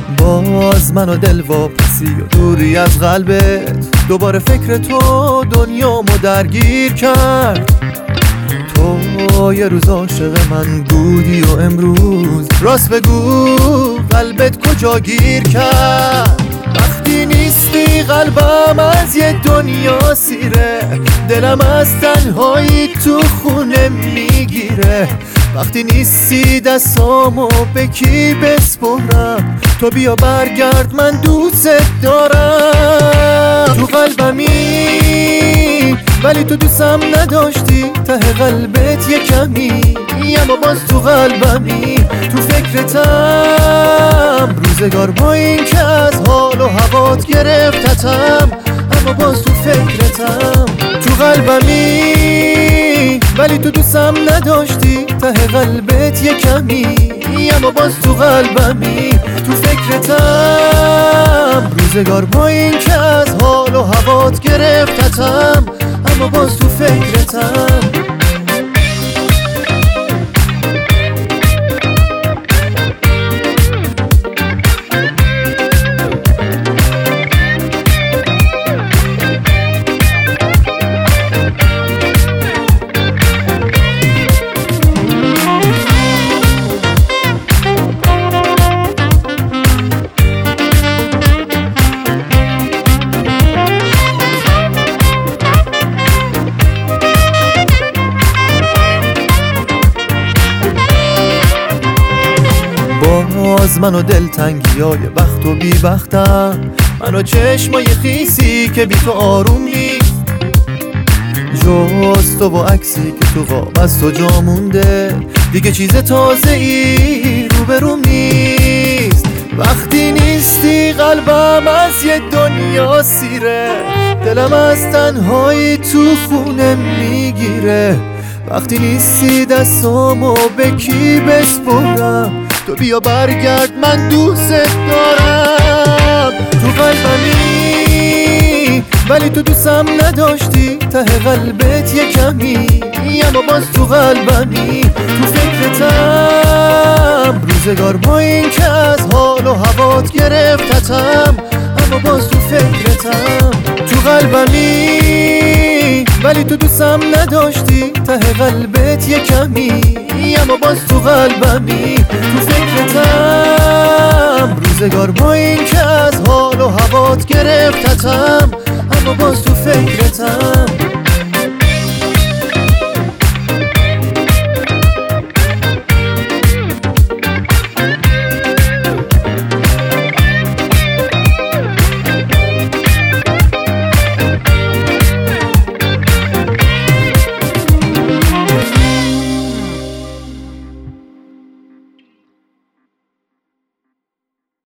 باز منو دل واپسی و دوری از قلبت، دوباره فکر تو دنیامو درگیر کرد. تو یه روز عاشق من بودی و امروز راست بگو قلبت کجا گیر کرد. وقتی نیستی قلبم از یه دنیا سیره، دلم از تنهایی تو خونه میگیره. وقتی نیستی دستامو به کی بسپرم، تو بیا برگرد من دوست دارم. تو قلبمی ولی تو دوستم نداشتی، ته قلبت یه کمی، اما باز تو قلبمی. تو فکرتم روزگار با این که از حال و هوات گرفتتم، اما باز تو فکرتم. تو قلبمی ولی تو دوستم نداشتی، ته قلبت یه کمی، اما باز تو قلبمی. تو فکرتم روزگار با این که از حال و هوات گرفتتم، اما باز تو فکرتم. باز منو دلتنگیای بخت و بی بختم، منو چشمای خیسی که بی تو آروم نیست. جز تو و عکسی که تو خواب از تو جا مونده، دیگه چیز تازه ای روبروم نیست. وقتی نیستی قلبم از یه دنیا سیره، دلم از تنهایی تو خونه میگیره. وقتی نیستی دستامو به کی بسپرم، تو بیا برگرد من دوست دارم. تو قلبمی ولی تو دوستم نداشتی، ته قلبت یه کمی، اما باز تو قلبمی. تو فکرتم روزگار با این که از حال و هوات گرفتتم، اما باز تو فکرتم. تو قلبمی ولی تو دوستم نداشتی، ته قلبت یه کمی، اما باز تو قلبمی. تو فکرتم روزگار با این که از حال و هوات گرفتتم، اما باز تو فکرتم.